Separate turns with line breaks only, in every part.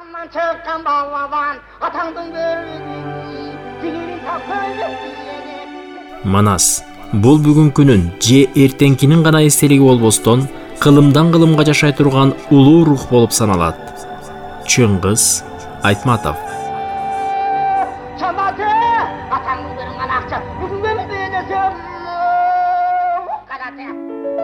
Altından çıkan bağlavan, atandın görürün, diğerin tapköyün.
Манас. Бул бүгүнкүнүн же эртеңкинин гана эстелиги болбостон, кылымдан кылымга жашай турган улуу рух болуп саналат. Чыңгыз Айтматов.
Çambatı, atandın görün anakçı, bütün beni beğenesin. Karate.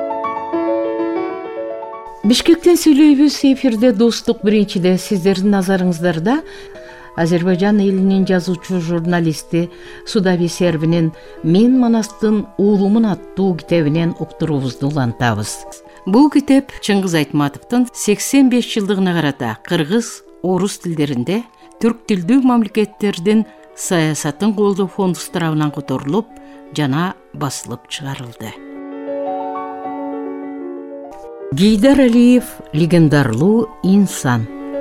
Бишкектен сүйлөйбүз эфирде достук биринчиде сиздердин назарыңыздарда Азербайжан элинин жазуучу журналисти Судаби Сербинин «Мен Манастын уулумун» аттуу китебинен уктуруубузду улантабыз. Бул китеп Чыңгыз Айтматовдун 85 жылдыгына карата кыргыз, орус тилдеринде түрк тилдүү мамлекеттердин саясатын колдоо фонду тарабынан которулуп жана басылып чыгарылды. Гейдар Алиев легендарлуу инсан.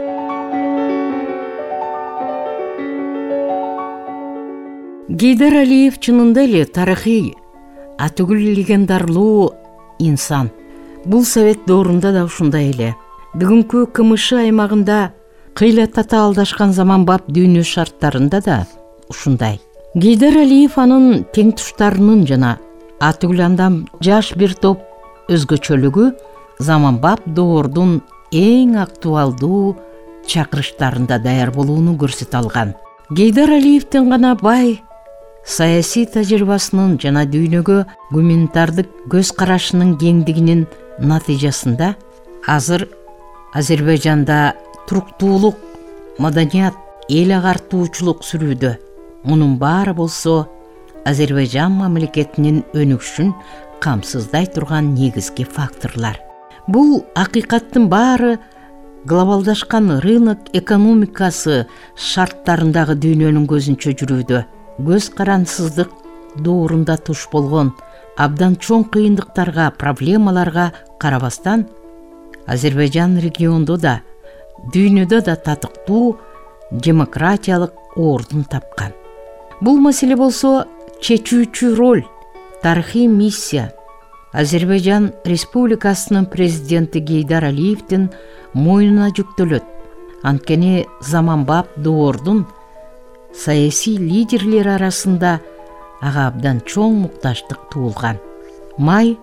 Гейдар Алиев чынында эле тарыхый, атүгүл легендарлуу инсан. Бул совет доорунда да ушундай эле. Бүгүнкү КМШ аймагында кыйла татаалдашкан заманбап дүйнө шарттарында да ушундай. Гейдар Алиев анын тең туштарынын жана атүгүл андан жаш бир топ өзгөчөлүгү заманбап доордун эң актуалдуу чакырыштарында даяр болууну көрсөтө алган. Гейдар Алиевдин гана бай саясий тажрыйбасынын жана дүйнөгө гуманитардык көз карашынын кеңдигинин натыйжасында азыр Азербайжанда туруктуулук, маданият, эл агартуучулук сүрүүдө. Мунун баары болсо Азербайжан мамлекетинин өнүгүшүн камсыздай турган негизги факторлор. Бул акыйкаттын баары глобалдашкан рынок экономикасы шарттарындагы дүйнөнүн көзүнчө жүрүүдө. Көз карансыздык доорунда туш болгон абдан чоң кыйындыктарга, проблемаларга карабастан Азербайжан региондо да, дүйнөдө да татыктуу демократиялык ордун тапкан. Бул маселе болсо чечүүчү роль, тарыхый миссия Азербайжан Республикасынын президенти Гейдар Алиевдин мойнуна жүктөлөт. Анткени заманбап доордун саясий лидерлери арасында ага абдан чоң муктаждык туулган. Май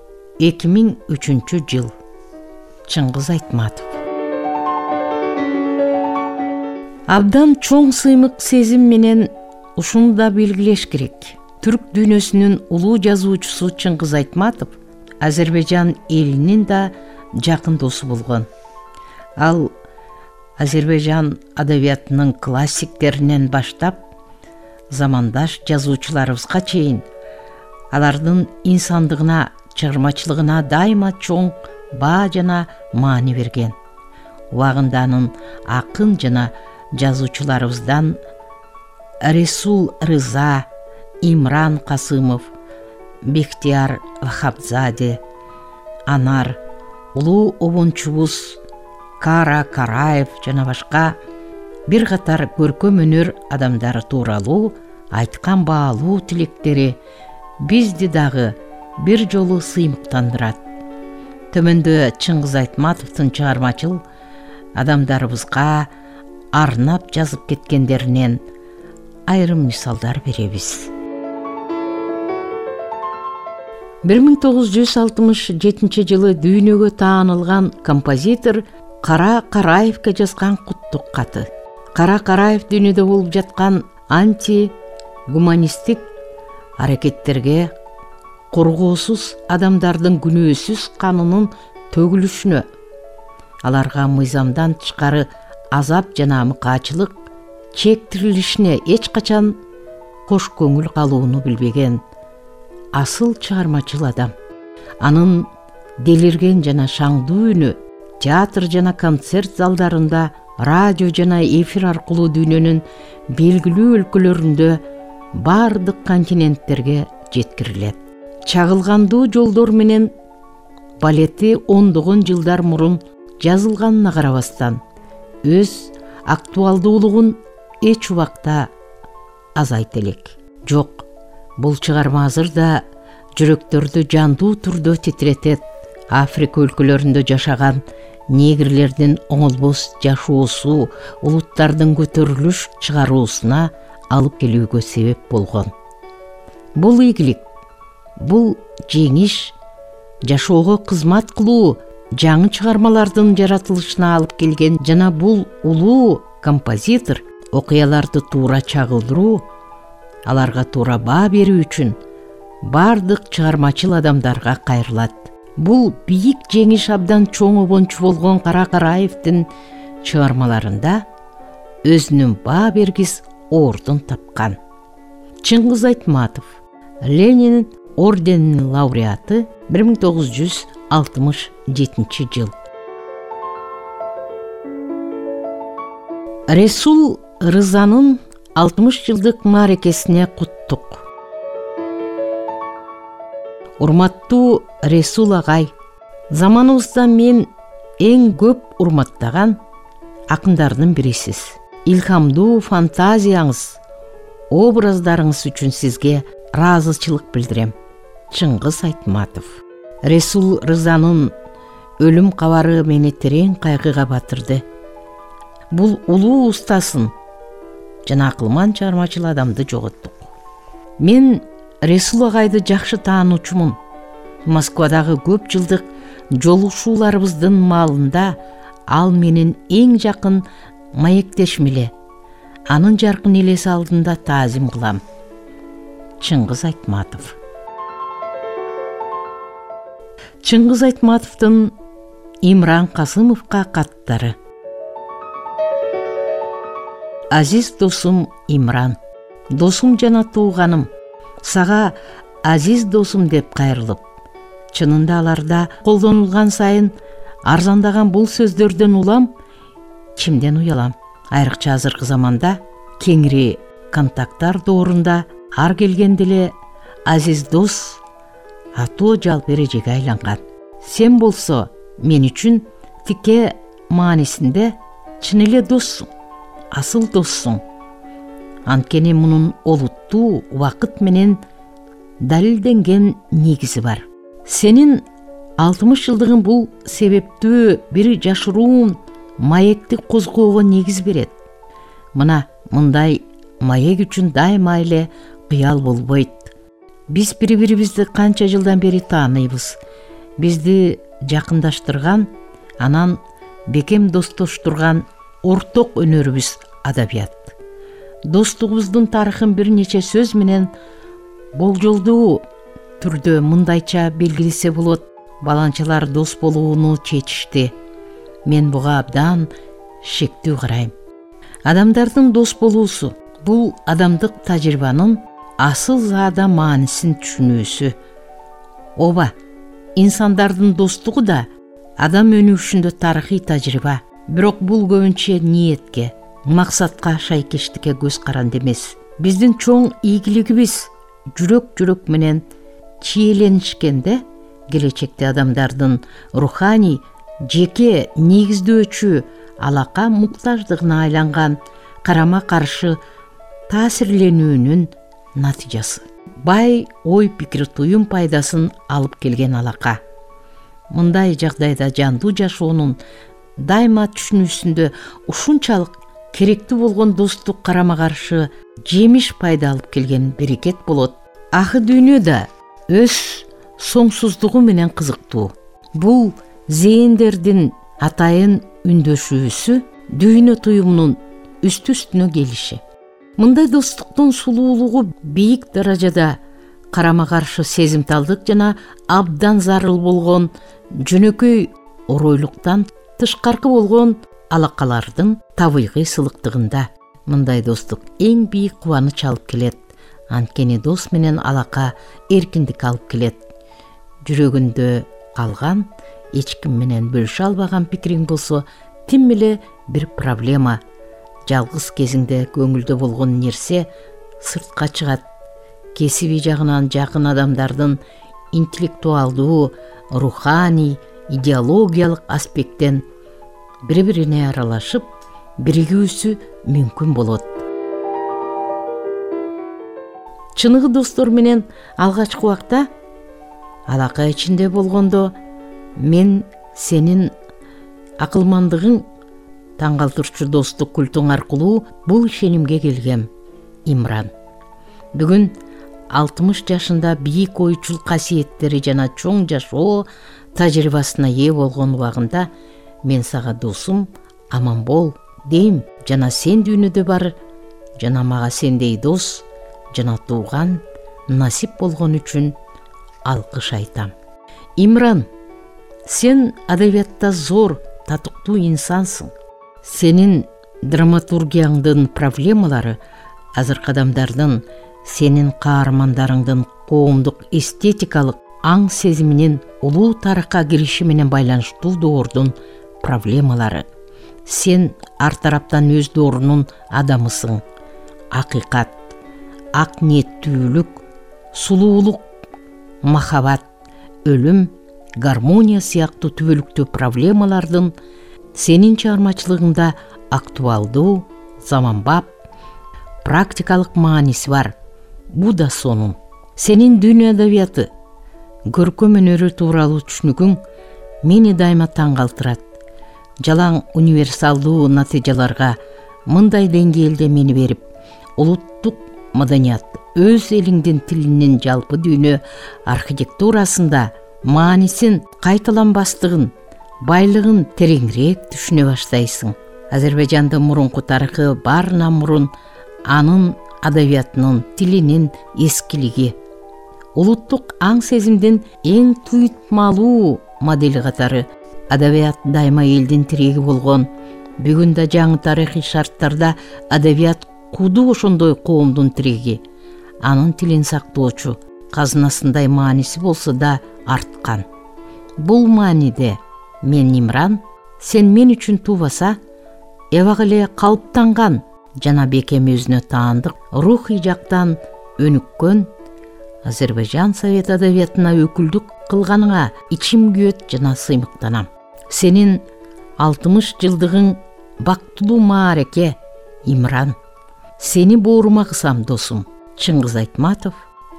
2003 жыл. Чыңгыз Айтматов. Абдан чоң сыймык сезим менен ушуну да белгилеш керек. Түрк дүйнөсүнүн улуу жазуучусу Чыңгыз Айтматов Азербайжан элинин да жакын досу болгон. Ал Азербайжан адабиятынын классиктеринен баштап замандаш жазуучуларыбызга чейин алардын инсандыгына, чыгармачылыгына дайыма чоң баа жана маани берген. Убагында анын акын жана жазуучуларыбыздан Ресул Рыза, Имран Касымов, Бехтияр Вахабзаде, Анар, улуу обончубуз Кара Караев жана башка бир катар көркөм өнөр адамдары тууралуу айткан баалуу тилектери бизди дагы бир жолу сыймыктандырат. Төмөндө Чыңгыз Айтматовдун чыгармачыл адамдарыбызга арнап жазып кеткендеринен айрым мисалдар беребиз. 1967 жылы дүйнөгө таанылган композитор Кара Караевке жазган куттук каты. Кара Караев дүйнөдө болуп жаткан анти-гуманисттик аракеттерге, коргоосуз адамдардын күнөөсүз канынын төгүлүшүнө, аларга мыйзамдан тышкары азап жана мыкаачылык чектирилишине эч качан кош көңүл калууну билбеген асыл чыгармачыл адам. Анын делирген жана шаңдуу үнү театр жана концерт залдарында, радио жана эфир аркылуу дүйнөнүн белгилүү өлкөлөрүндө бардык континенттерге жеткирилет. Чагылгандуу жолдор менен балети ондогон жылдар мурун жазылганына карабастан өз актуалдуулугун эч убакта азайта элек. Жок, бул чыгарма азыр да жүрөктөрдү жандуу түрдө титиретет. Африка өлкөлөрүндө жашаган негрлердин оңолбос жашоосу улуттардын көтөрүлүш чыгаруусуна алып келүүгө себеп болгон. Бул ийгилик, бул жеңиш жашоого кызмат кылуу, жаңы чыгармалардын жаратылышына алып келген жана бул улуу композитор окуяларды туура чагылдыруу, аларга туура баа берүү үчүн бардык чыгармачыл адамдарга кайрылат. Бул бийик жеңиш абдан чоң обончу болгон Кара Караевдин чыгармаларында өзүнүн баа бергис ордун тапкан. Чыңгыз Айтматов, Ленин орденинин лауреаты, 1967 жыл. Ресул Рызанын 60 жылдык мааракесине куттук. Урматтуу Ресул агай, заманыбызда мен эң көп урматтаган акындардын бирисиз. Илхамдуу фантазияңыз, образдарыңыз үчүн сизге ыраазычылык билдирем. Чыңгыз Айтматов. Ресул Рызанын өлүм кабары мени терең кайгыга батырды. Бул улуу устасын жана акылман чыгармачыл адамды жоготтук. Мен Ресул агайды жакшы таануучумун. Москвадагы көп жылдык жолугушууларыбыздын маалында ал менин эң жакын маектешим эле. Анын жаркын элеси алдында таазим кылам. Чыңгыз Айтматов. Чыңгыз Айтматовдун Имран Касымовго каттары. Азиз досум Имран, досум жана тууганым, сага азиз досум деп кайрылып, чынында аларда колдонулган сайын арзандаган бул сөздөрдөн улам, чимден уялам. Айрыкча азыркы заманда кеңири контакттар доорунда ар келгенде эле азиз дос атоо жалп эрежеге айланган. Сен болсо мен үчүн тике маанисинде чын эле доссуң, асыл доссуң. Анткени мунун олуттуу убакыт менен далилденген негизи бар. Сенин 60 жылдыгың бул себептүү бир жашыруун маекти козгоого негиз берет. Мына мындай маек үчүн дайыма эле кыял болбойт. Биз бири-бирибизди канча жылдан бери тааныйбыз. Бизди жакындаштырган, анан бекем достоштурган орток өнөрүбүз адабият. Достугубуздун тарыхын бир нече сөз менен болжолдуу түрдө мындайча белгилесе болот. Баланчалар дос болууну чечишти. Мен буга абдан шектүү карайм. Адамдардын дос болуусу бул адамдык тажрыйбанын асыл заада маанисин түшүнүүсү. Ооба, инсандардын достугу да адам өнүгүшүндө тарыхый тажрыйба. Бирок бул көбүнчө ниетке, максатка шайкештикке көз каранды эмес. Биздин чоң ийгилигибиз жүрөк менен чиеленишкенде келечекте адамдардын руханий жеке негиздөөчү алака муктаждыгына айланган карама каршы таасирленүүнүн натыйжасы. Бай ой пикир туюм пайдасын алып келген алака. Мындай жагдайда жандуу жашоонун дайыма түшүнүүсүндө ушунчалык керектүү болгон достук карама каршы жемиш пайда алып келген берекет болот. Ахы дүйнөдө өз соңсуздугу менен кызыктуу. Бул зээндердин атайын үндөшүүсү дүйнө туюмунун үстү-үстүнө келиши. Мындай достуктун сулуулугу бийик даражада карама каршы сезимталдык жана абдан зарыл болгон жөнөкөй оройлуктан тышкаркы болгон алакалардын табигый сылыктыгында. Мындай достук эң бийик кубаныч алып келет. Анткени дос менен алака эркиндик алып келет. Жүрөгүндө калган, эч ким менен бөлүшө албаган пикириң болсо, тим эле бир проблема. Жалгыз кезиңде көңүлдө болгон нерсе сыртка чыгат. Кесиби жагынан жакын адамдардын интеллектуалдуу, руханий, идеологиялык аспекттен бири-бирине аралашып, биригүүсү мүмкүн болот. Чыныгы достор менен алгачкы убакта алака ичинде болгондо мен сенин акылмандыгың таң калтырчу достук культуң аркылуу бул ишенимге келгем. Имран бүгүн 60 жашында бийик ойчул касиеттери жана чоң жашоо тажрыйбасына ээ болгон убагында мен сага досум аман бол дейм жана сен дүйнөдө бар жана мага сендей дос жана тууган насип болгон үчүн алкыш айтам. Имран, сен адабиятта зор, татыктуу инсансың. Сенин драматургияңдын проблемалары азыркы адамдардын, сенин каармандарыңдын коомдук эстетикалык аң сезиминин улуу тарыхка кириши менен байланыштуу доордун проблемалары. Сен ар тараптан өз доорунун адамысың. Акыйкат, ак ниеттүүлүк, сулуулук, махаббат, өлүм, гармония сыяктуу түбөлүктүү проблемалардын сенин чыгармачылыгыңда актуалдуу, заманбап, практикалык мааниси бар. Бу да сонун. Сенин дүйнө адабияты, көркөм өнөрү тууралуу түшүнүгүң мени дайыма таң калтырат. Жалаң универсалдуу натыйжаларга мындай деңгээлде мени берип, улуттук маданият, өз элиңдин тилинин жалпы дүйнө архитектурасында маанисин кайталанбастыгын, байлыгын тереңирээк түшүнө баштайсың. Азербайжандын мурунку тарыхы баарынан мурун анын адабиятынын, тилинин эскилиги, улуттук аң сезимдин эң туйутмалуу модели катары адабият дайыма элдин тиреги болгон. Бүгүн да жаңы тарыхый шарттарда адабият куду ошондой коомдун тиреги. Анын тилин сактоочу, казынасындай мааниси болсо да арткан. Бул мааниде мен Имран, сен мен үчүн туубаса, эбак эле калыптанган жана бекем өзүнө таандык рухий жактан өнүккөн Азербайжан Совет адабиятына өкүлдүк кылганыңа ичим күйөт жана сыймыктанам. Сенин 60 жылдыгың бактылуу маареке, Имран. Сени боорума кысам, досум. Чыңгыз Айтматов,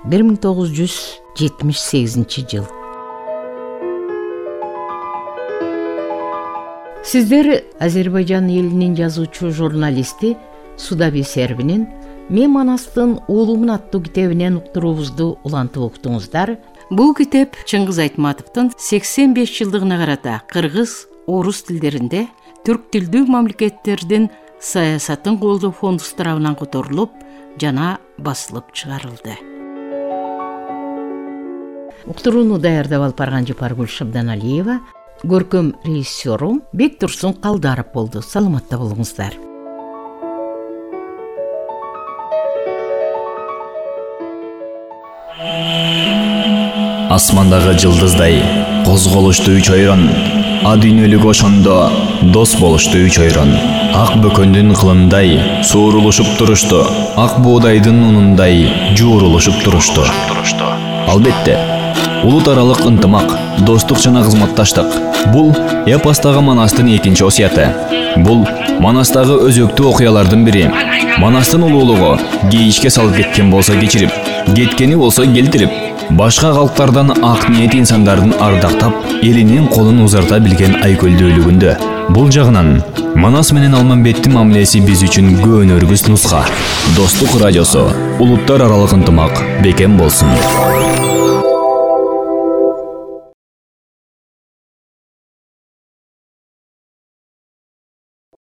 1978 жыл. Сиздер Азербайжан элинин жазуучу журналисти Судаби Сербинин «Мен Манастын уулумун» аттуу китебинен уктуруубузду улантып уктуңуздар. Бул китеп Чыңгыз Айтматовдун 85 жылдыгына карата кыргыз, орус тилдеринде түрк тилдүү мамлекеттердин саясатын колдоо фонду тарабынан которулуп жана басылып чыгарылды. Уктурууну даярдап алып барган Жапаргүл Шабданалиева, көркөм режиссеру Бектурсун Калдаров болду. Саламатта болуңуздар.
Асмандагы жылдыздай козголуштуу үч ойрон, а дүйнөлүк ошондо дос болуштуу үч ойрон. Ак бөкөндүн кылындай суурулушуп турушту, ак боодайдын унундай жуурулушуп турушту. Албетте, улут аралык ынтымак, достук жана кызматташтык. Бул эпостагы Манастын экинчи осуяты. Бул Манастагы өзөктүү окуялардын бири. Манастын улуулугу кейишке салып кеткен болсо кечирип, кеткени болсо келтирип, башка калктардан ак ниет инсандардын ардактап, элинин колун узарта билген айкөлдүүлүгүндө. Бул жагынан Манас менен Алмамбеттин мамилеси биз үчүн көөнөргүс нуска. Достук радиосу, улуттар аралык ынтымак бекем болсун.